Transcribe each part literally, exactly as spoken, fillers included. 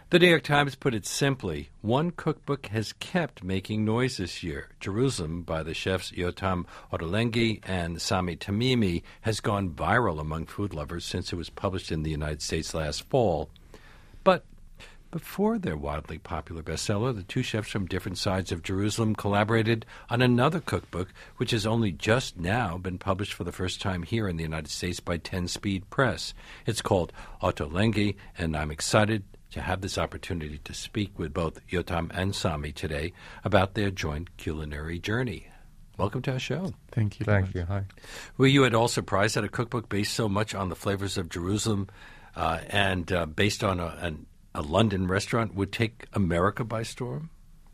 The New York Times put it simply, one cookbook has kept making noise this year. Jerusalem, by the chefs Yotam Ottolenghi and Sami Tamimi, has gone viral among food lovers since it was published in the United States last fall. But before their wildly popular bestseller, the two chefs from different sides of Jerusalem collaborated on another cookbook, which has only just now been published for the first time here in the United States by Ten Speed Press. It's called Ottolenghi, and I'm excited to have this opportunity to speak with both Yotam and Sami today about their joint culinary journey. Welcome to our show. Thank you. Thank you. Hi. Were you at all surprised that a cookbook based so much on the flavors of Jerusalem uh, and uh, based on a, an, a London restaurant would take America by storm?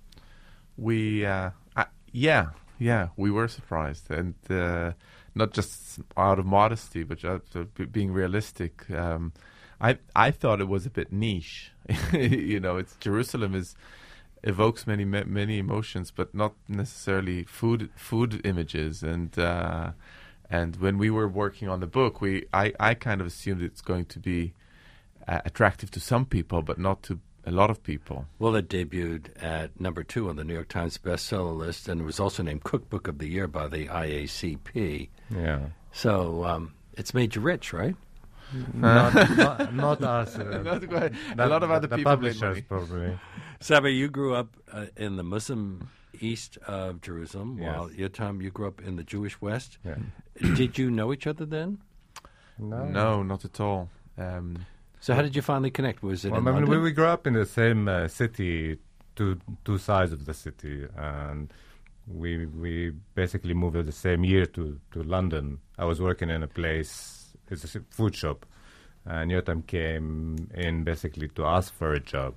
We, uh, uh, yeah, yeah, we were surprised, and uh, not just out of modesty, but just uh, b- being realistic. Um, I I thought it was a bit niche. you know, it's Jerusalem is evokes many many emotions, but not necessarily food food images. And uh, and when we were working on the book, we I, I kind of assumed it's going to be uh, attractive to some people, but not to a lot of people. Well, it debuted at number two on the New York Times bestseller list, and it was also named Cookbook of the Year by the I A C P. Yeah. So um, it's made you rich, right? Not, not, not us. Uh, Not quite. that- a lot of other the people made publishers money. probably. Sami, you grew up uh, in the Muslim east of Jerusalem, Yes. while Yotam, you grew up in the Jewish west. Yeah. Did you know each other then? No. No, not at all. Um, So how did you finally connect? Was it Well, in I mean, we, London? we grew up in the same uh, city, two two sides of the city, and we we basically moved at the same year to, to London. I was working in a place, it's a s- food shop, and Yotam came in basically to ask for a job.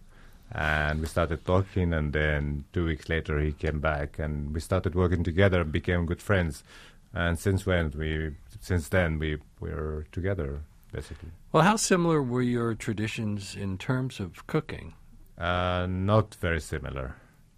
And we started talking, and then two weeks later he came back, and we started working together and became good friends. And since when we, since then we were together, basically. Well, how similar were your traditions in terms of cooking? Uh, not very similar.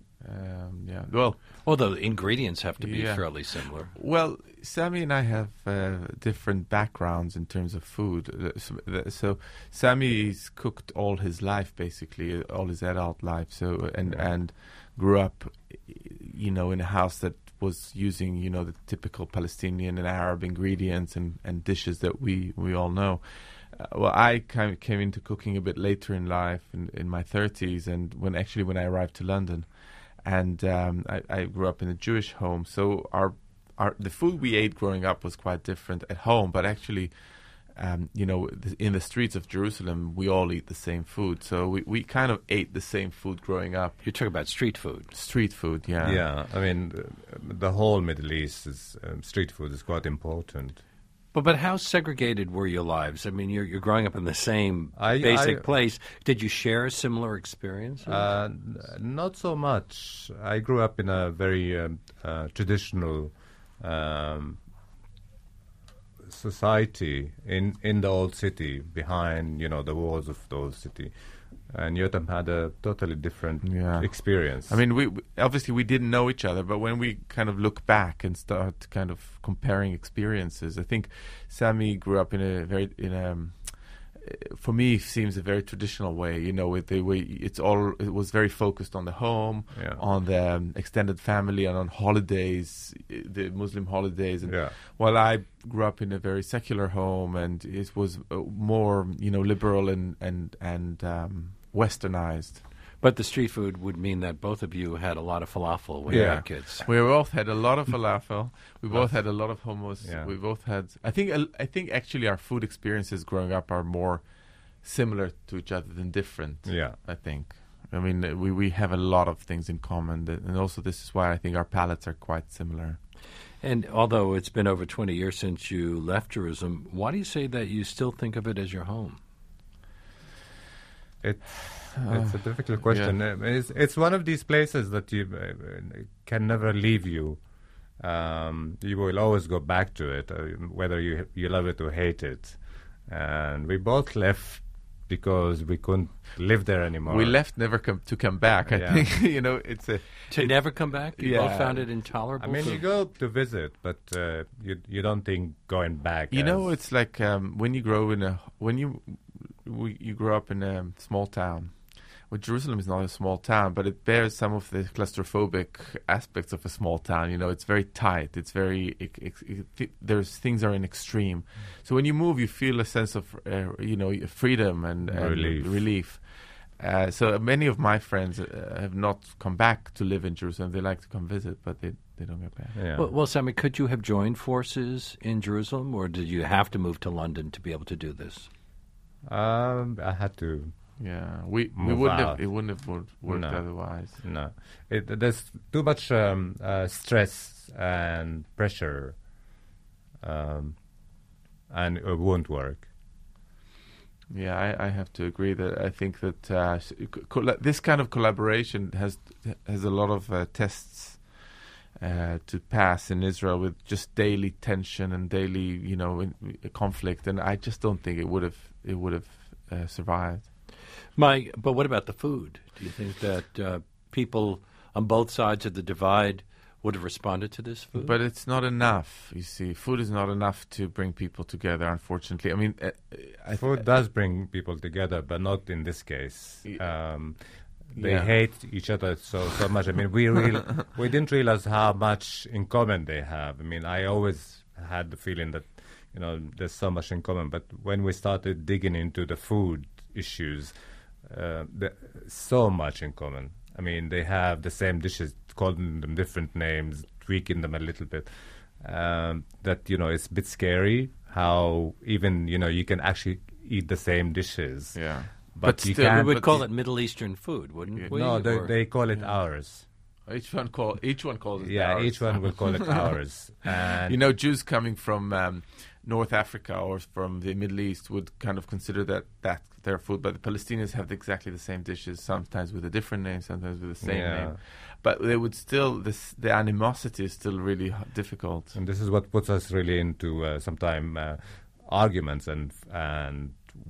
um, yeah. Well, Although the ingredients have to be Yeah. fairly similar. Well, Sami and I have uh, different backgrounds in terms of food. Uh, So, uh, so Sami's cooked all his life, basically, uh, all his adult life. So and Yeah. and grew up, you know, in a house that was using, you know, the typical Palestinian and Arab ingredients and, and dishes that we, we all know. Uh, well, I kind of came into cooking a bit later in life, in, in my thirties, and when actually when I arrived to London. And um, I, I grew up in a Jewish home, so our, our the food we ate growing up was quite different at home. But actually, um, you know, th- in the streets of Jerusalem, we all eat the same food. So we, we kind of ate the same food growing up. You're talking about street food. Street food, yeah. Yeah, I mean, uh, the whole Middle East is um, street food is quite important. But but how segregated were your lives? I mean, you're you're growing up in the same I- basic I- place. Did you share a similar experience? Uh, n- not so much. I grew up in a very um, uh, traditional um, society in, in the old city, behind you know the walls of the old city, and Yotam had a totally different Yeah. experience. I mean, we we- obviously we didn't know each other, but when we kind of look back and start kind of comparing experiences, I think Sami grew up in a very in a um, uh, for me seems a very traditional way. You know, with the way it's all it was very focused on the home, Yeah. on the um, extended family, and on holidays, uh, the Muslim holidays. And Yeah. while I grew up in a very secular home, and it was uh, more you know liberal and and and um, westernized. But the street food would mean that both of you had a lot of falafel when you Yeah. were kids. We both had a lot of falafel. We both had a lot of hummus. Yeah. We both had. I think. I think actually our food experiences growing up are more similar to each other than different. Yeah. I think. I mean, uh, we we have a lot of things in common, that, and also this is why I think our palates are quite similar. And although it's been over twenty years since you left Jerusalem, why do you say that you still think of it as your home? It, it's a difficult question. Uh, It's, it's one of these places that you uh, can never leave you. Um, you will always go back to it, uh, whether you you love it or hate it. And we both left because we couldn't live there anymore. We left never come to come back. I Yeah. think you know it's a. To never come back? You both Yeah. found it intolerable? I mean, to- you go to visit, but uh, you you don't think going back. You know, as- it's like um, when you grow in a when you we, you grow up in a small town, well, Jerusalem is not a small town, but it bears some of the claustrophobic aspects of a small town. You know, it's very tight. It's very, it, it, it, there's things are in extreme. So when you move, you feel a sense of, uh, you know, freedom and, and Relief. relief. Uh, so many of my friends uh, have not come back to live in Jerusalem. They like to come visit, but they, they don't get back. Yeah. Well, well, Sami, could you have joined forces in Jerusalem, or did you have to move to London to be able to do this? Um, I had to. Yeah, we we Move wouldn't out. have, it wouldn't have worked, worked No. otherwise. No, it, there's too much um, uh, stress and pressure, um, and it won't work. Yeah, I, I have to agree that I think that uh, s- co- this kind of collaboration has has a lot of uh, tests uh, to pass in Israel with just daily tension and daily, you know, in, conflict, and I just don't think it would have it would have uh, survived. My, but what about the food? Do you think that uh, people on both sides of the divide would have responded to this food? But it's not enough. You see, food is not enough to bring people together. Unfortunately, I mean, uh, I Food does bring people together, but not in this case. Um, they Yeah. hate each other so so much. I mean, we real, we didn't realize how much in common they have. I mean, I always had the feeling that, you know, there's so much in common. But when we started digging into the food issues, uh, the, so much in common. I mean, they have the same dishes, calling them different names, tweaking them a little bit. Um, that, you know, it's a bit scary how even, you know, you can actually eat the same dishes. yeah. But, But you still, we can't. would but call the- it Middle Eastern food, wouldn't Yeah. we? No, they, Or- they call it ours. Each one call each one calls it Yeah, ours. each one will call it ours. And You know, Jews coming from um, North Africa or from the Middle East would kind of consider that that their food, but the Palestinians have exactly the same dishes, sometimes with a different name, sometimes with the same Yeah. name. But they would still, this the animosity is still really h- difficult. And this is what puts us really into uh, sometime uh, arguments and and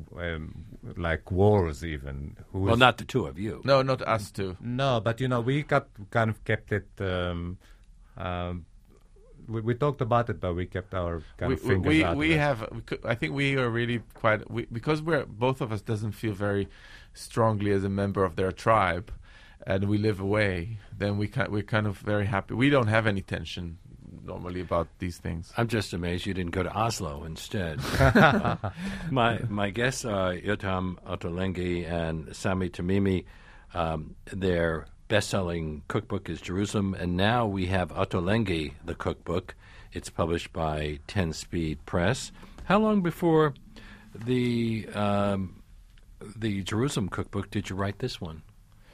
um, like wars even. Who's well, not the two of you. No, not us too. No, but you know, we kept, kind of kept it. Um, um, we, we talked about it, but we kept our kind We of fingers we, out we of it. have. We could, I think we are really quite we, because we're both of us doesn't feel very strongly as a member of their tribe, and we live away. Then we can, we're kind of very happy. We don't have any tension normally about these things. I'm just amazed you didn't go to Oslo instead. Uh, my my guests are Yotam Ottolenghi and Sami Tamimi. Um, their best-selling cookbook is Jerusalem, and now we have Ottolenghi, the cookbook. It's published by Ten Speed Press. How long before the um, the Jerusalem cookbook did you write this one?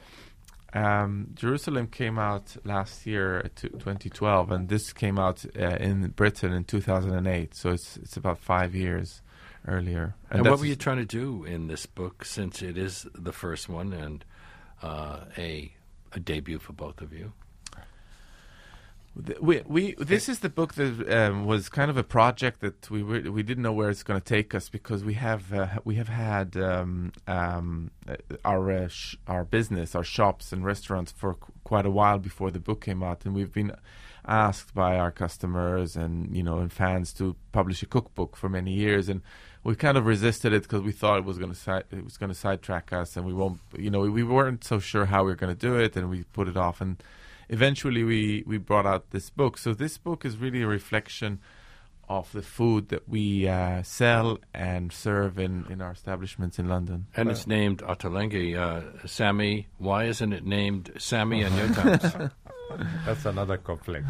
Um, Jerusalem came out last year, to twenty twelve, and this came out uh, in Britain in two thousand eight. So it's it's about five years earlier. And, what that's- were you trying to do in this book, since it is the first one and uh, a a debut for both of you? Th- We, we this is the book that um, was kind of a project that we were, we didn't know where it's going to take us, because we have uh, we have had um, um, uh, our uh, sh- our business, our shops and restaurants for qu- quite a while before the book came out, and we've been asked by our customers and you know and fans to publish a cookbook for many years, and we kind of resisted it because we thought it was going to si- it was going to sidetrack us, and we won't you know we, we weren't so sure how we were going to do it, and we put it off, and eventually we, we brought out this book. So this book is really a reflection of the food that we uh, sell and serve in, in our establishments in London. And it's named Ottolenghi. Uh, Sami, why isn't it named Sami and Yotam's? That's another conflict.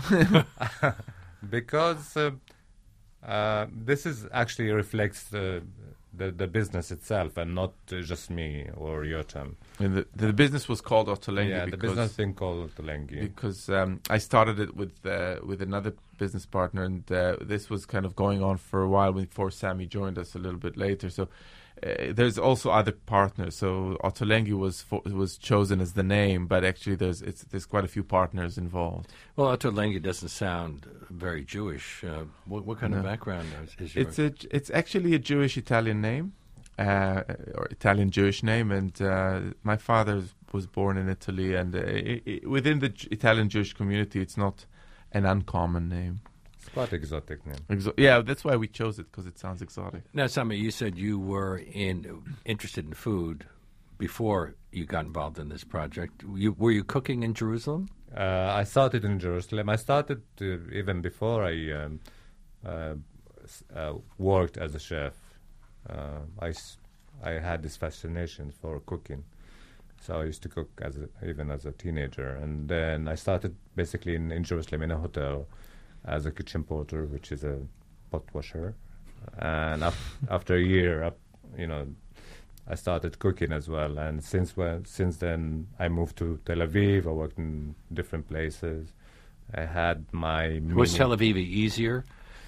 Because uh, uh, this is actually reflects the, the the business itself, and not uh, just me or Yotam. And the, the business was called Ottolenghi Yeah, the because, business thing called Ottolenghi. because um, I started it with uh, with another business partner, and uh, this was kind of going on for a while before Sami joined us a little bit later. So uh, there's also other partners. So Ottolenghi was fo- was chosen as the name, but actually there's it's, there's quite a few partners involved. Well, Ottolenghi doesn't sound very Jewish. Uh, what, what kind of No. background is, is yours? It's a it's actually a Jewish Italian name, uh, or Italian Jewish name, and uh, my father was born in Italy, and uh, i i within the J- Italian Jewish community, it's not an uncommon name. It's quite exotic name. Exo- yeah, that's why we chose it, because it sounds exotic. Now, Sami, you said you were in interested in food before you got involved in this project. You, were you cooking in Jerusalem? Uh, I started in Jerusalem. I started uh, even before I um, uh, s- uh, worked as a chef. Uh, I, s- I had this fascination for cooking, so I used to cook as a, even as a teenager. And then I started basically in, in Jerusalem in a hotel as a kitchen porter, which is a pot washer. And af- after a year, up, you know, I started cooking as well. And since when, since then, I moved to Tel Aviv. I worked in different places. I had my Was mini- Tel Aviv easier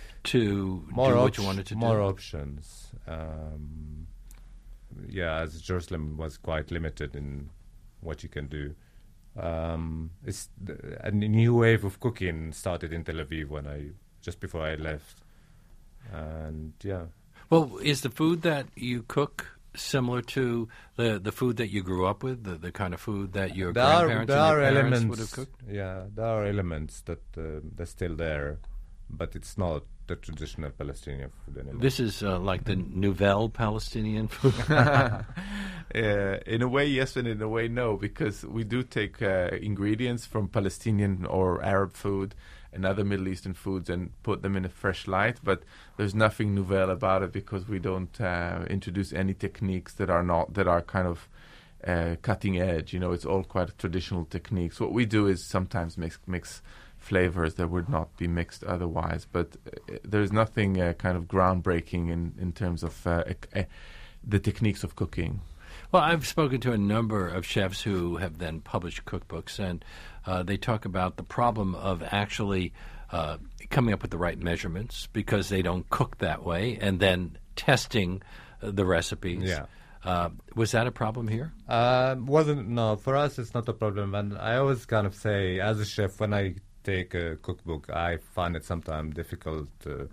to more do what op- you wanted to more do? options. Um, yeah, as Jerusalem was quite limited in what you can do. Um, it's th- a new wave of cooking started in Tel Aviv when I just before I left, and yeah. Well, is the food that you cook similar to the the food that you grew up with, the, the kind of food that your There are, grandparents there and are your parents elements, would have cooked? Yeah, there are elements that uh, they're still there, but it's not the traditional Palestinian food anymore. This is uh, like the nouvelle Palestinian food. Uh, in a way, yes, and in a way, no, because we do take uh, ingredients from Palestinian or Arab food and other Middle Eastern foods and put them in a fresh light, but there's nothing nouvelle about it because we don't uh, introduce any techniques that are not that are kind of uh, cutting edge. You know, it's all quite traditional techniques. What we do is sometimes mix mix flavors that would not be mixed otherwise, but uh, there's nothing uh, kind of groundbreaking in in terms of uh, ec- uh, the techniques of cooking. Well, I've spoken to a number of chefs who have then published cookbooks, and uh, they talk about the problem of actually uh, coming up with the right measurements because they don't cook that way, and then testing uh, the recipes. Yeah. Uh, was that a problem here? Uh, wasn't no for us. It's not a problem, and I always kind of say, as a chef, when I take a cookbook, I find it sometimes difficult,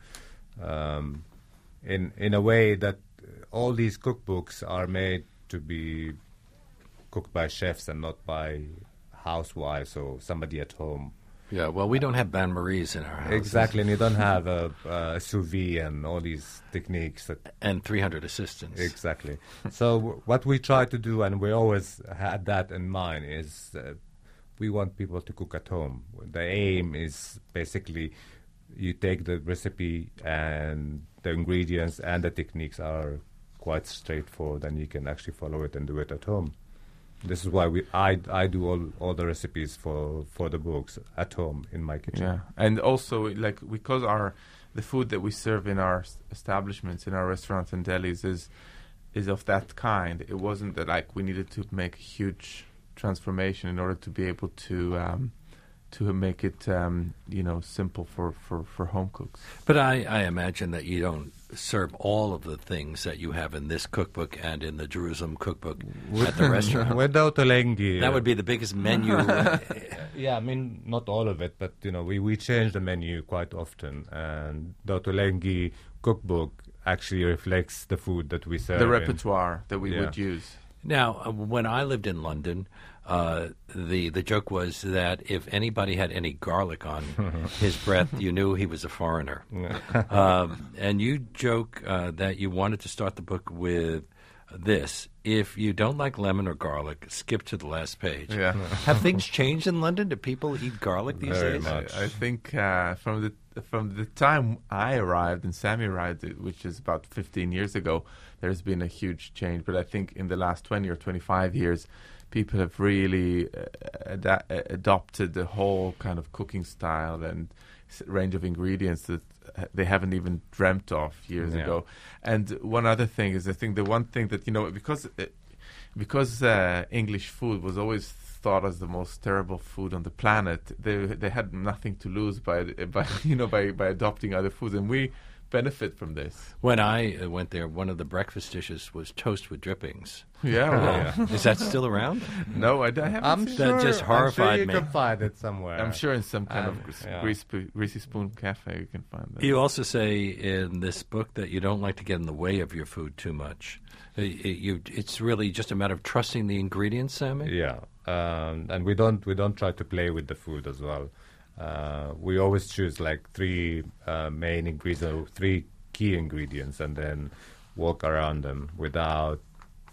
uh, um, in in a way that all these cookbooks are made to be cooked by chefs and not by housewives or somebody at home. Yeah, well, we don't have bain maries in our house. Exactly, and you don't have a, a sous vide and all these techniques that And three hundred assistants. exactly. So w- what we try to do, and we always had that in mind, is uh, we want people to cook at home. The aim is basically you take the recipe and the ingredients and the techniques are quite straightforward, and you can actually follow it and do it at home. This is why we I, I do all, all the recipes for, for the books at home in my kitchen. Yeah, and also like because our the food that we serve in our s- establishments, in our restaurants and delis is is of that kind. It wasn't that like we needed to make a huge transformation in order to be able to um, to make it um, you know simple for, for, for home cooks. But I, I imagine that you don't serve all of the things that you have in this cookbook and in the Jerusalem cookbook at the restaurant. Without Olengi, That uh, would be the biggest menu. yeah, I mean, not all of it, but, you know, we, we change the menu quite often. And the Olengi cookbook actually reflects the food that we serve. The in. repertoire that we Yeah. would use. Now, uh, when I lived in London, uh, the the joke was that if anybody had any garlic on his breath, you knew he was a foreigner. um, and you joke uh, that you wanted to start the book with this: if you don't like lemon or garlic, skip to the last page. Yeah. Have things changed in London? Do people eat garlic these Very days? much. I, I think uh, from the from the time I arrived and Sammy arrived, uh, which is about fifteen years ago, there's been a huge change. But I think in the last twenty or twenty-five years, people have really uh, ada- uh, adopted the whole kind of cooking style and s- range of ingredients that uh, they haven't even dreamt of years Yeah. ago. And one other thing is, I think the one thing that, you know, because uh, because uh, English food was always thought as the most terrible food on the planet, they they had nothing to lose by by you know by, by adopting other foods, and we benefit from this. When I uh, went there, one of the breakfast dishes was toast with drippings. Yeah, well, Is that still around? no, I, I haven't. I'm seen That sure, just I'm horrified sure you me. can find it somewhere. I'm sure in some kind Um, of gre- yeah. greasy, sp- greasy spoon cafe you can find that. You also say in this book that you don't like to get in the way of your food too much. Uh, it- you, it's really just a matter of trusting the ingredients, Sammy? Yeah, um, and we don't we don't try to play with the food as well. Uh, we always choose like three uh, main ingredients, three key ingredients, and then walk around them without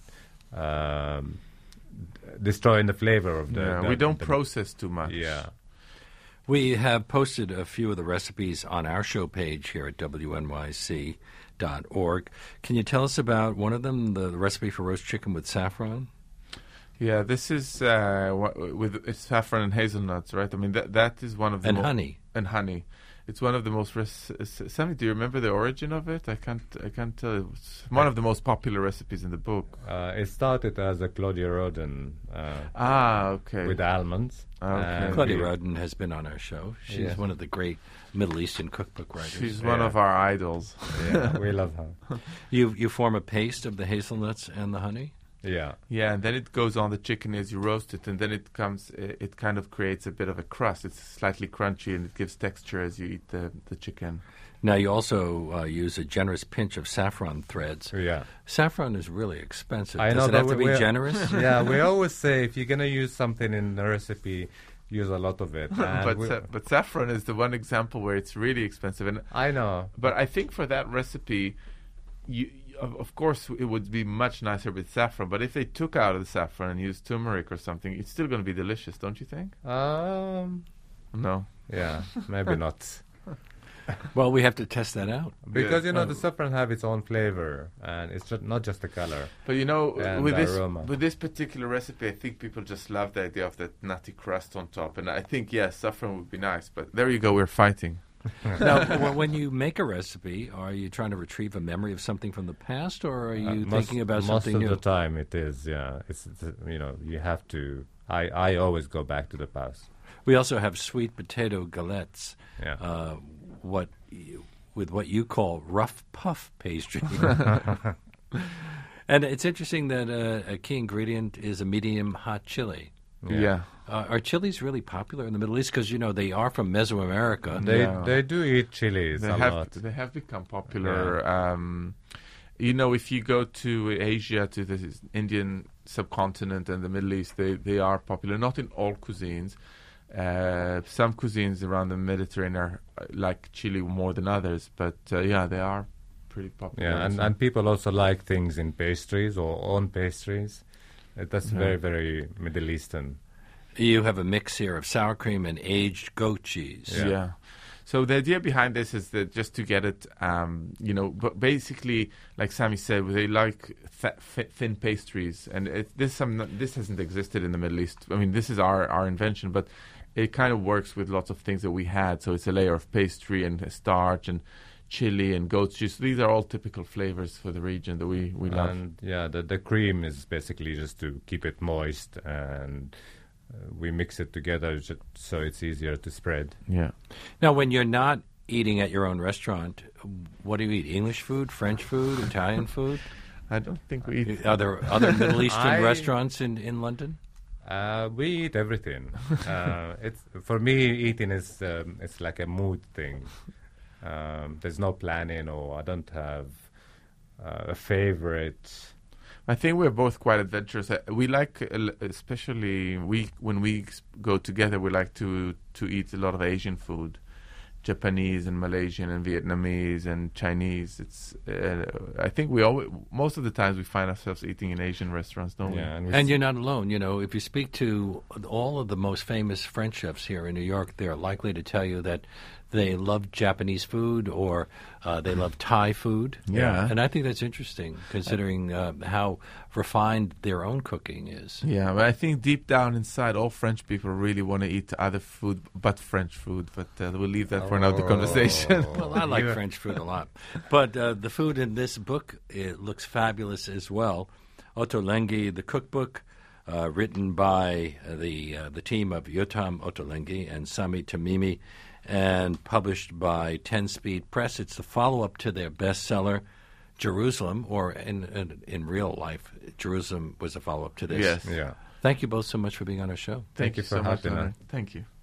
um, destroying the flavor of the. Yeah, the we don't the, process too much. Yeah. We have posted a few of the recipes on our show page here at W N Y C dot org. Can you tell us about one of them, the, the recipe for roast chicken with saffron? Yeah, this is uh, wha- with it's saffron and hazelnuts, right? I mean, that that is one of the And mo- honey. and honey. It's one of the most. Res- Sammy, do you remember the origin of it? I can't. I can't tell. It's one of the most popular recipes in the book. Uh, it started as a Claudia Roden uh, Ah, okay. with almonds. Okay. and Claudia we- Roden has been on our show. She's Yes. one of the great Middle Eastern cookbook writers. She's one Yeah. of our idols. Yeah, we love her. You you form a paste of the hazelnuts and the honey? Yeah. Yeah, and then it goes on the chicken as you roast it, and then it comes. It, it kind of creates a bit of a crust. It's slightly crunchy, and it gives texture as you eat the the chicken. Now, you also uh, use a generous pinch of saffron threads. Yeah. Saffron is really expensive. I Does know, it but have to we- be we're- generous? Yeah, we always say if you're going to use something in a recipe, use a lot of it. And but we- sa- but saffron is the one example where it's really expensive, and I know. but I think for that recipe, you. Of, of course, it would be much nicer with saffron. But if they took out the saffron and used turmeric or something, it's still going to be delicious, don't you think? Um, No. yeah, maybe not. Well, we have to test that out. Because, Yeah. you know, Um, the saffron have its own flavor, and it's just not just the color. But you know, And with the this aroma. with this particular recipe, I think people just love the idea of that nutty crust on top. And I think, yes, saffron would be nice. But there you go, we're fighting. Now, w- when you make a recipe, are you trying to retrieve a memory of something from the past, or are you Uh, most- thinking about something Most new? of the time it is, yeah. It's, it's, uh, you know, you have to, I, I always go back to the past. We also have sweet potato galettes, Yeah. uh, what you, with what you call rough puff pastry. And it's interesting that uh, a key ingredient is a medium hot chili. Yeah. Uh, are chilies really popular in the Middle East? Because, you know, they are from Mesoamerica. They Yeah. they do eat chilies They a have lot. they have become popular. Um, you know, if you go to Asia, to the Indian subcontinent and the Middle East, they, they are popular. Not in all cuisines. Uh, some cuisines around the Mediterranean are uh, like chili more than others, but uh, yeah, they are pretty popular. Yeah, and, So- and people also like things in pastries or on pastries. Uh, That's Yeah. very, very Middle Eastern. You have a mix here of sour cream and aged goat cheese. Yeah. Yeah. So the idea behind this is that just to get it, um, you know, but basically, like Sammy said, they like th- th- thin pastries, and it, this some this hasn't existed in the Middle East. I mean, this is our our invention, but it kind of works with lots of things that we had. So it's a layer of pastry and starch and chili and goat cheese. These are all typical flavors for the region that we we love. And yeah, the, the cream is basically just to keep it moist, and uh, we mix it together just so it's easier to spread. Yeah. Now, when you're not eating at your own restaurant, what do you eat? English food, French food, Italian food? I don't think we eat. Are there other Middle Eastern I- restaurants in, in London? Uh, we eat everything. uh, it's for me, eating is um, it's like a mood thing. Um, there's no planning, or I don't have uh, a favorite. I think we're both quite adventurous. Uh, We like, uh, l- especially we when we s- go together, we like to to eat a lot of Asian food, Japanese and Malaysian and Vietnamese and Chinese. It's uh, I think we always most of the times we find ourselves eating in Asian restaurants, don't Yeah, and, we And s- you're not alone. You know, if you speak to all of the most famous French chefs here in New York, they're likely to tell you that they love Japanese food or uh, they love Thai food. Yeah. And I think that's interesting, considering uh, how refined their own cooking is. we? Yeah, but I think deep down inside, all French people really want to eat other food but French food. But uh, we'll leave that for another Oh. conversation. Well, I like Yeah. French food a lot. But uh, the food in this book, it looks fabulous as well. Ottolenghi, the cookbook, uh, written by uh, the uh, the team of Yotam Ottolenghi and Sami Tamimi, and published by Ten Speed Press. It's the follow-up to their bestseller, Jerusalem, or in, in, in real life, Jerusalem was a follow-up to this. Yes. yeah. Thank you both so much for being on our show. Thank you for so much, having Leonard. us. Thank you.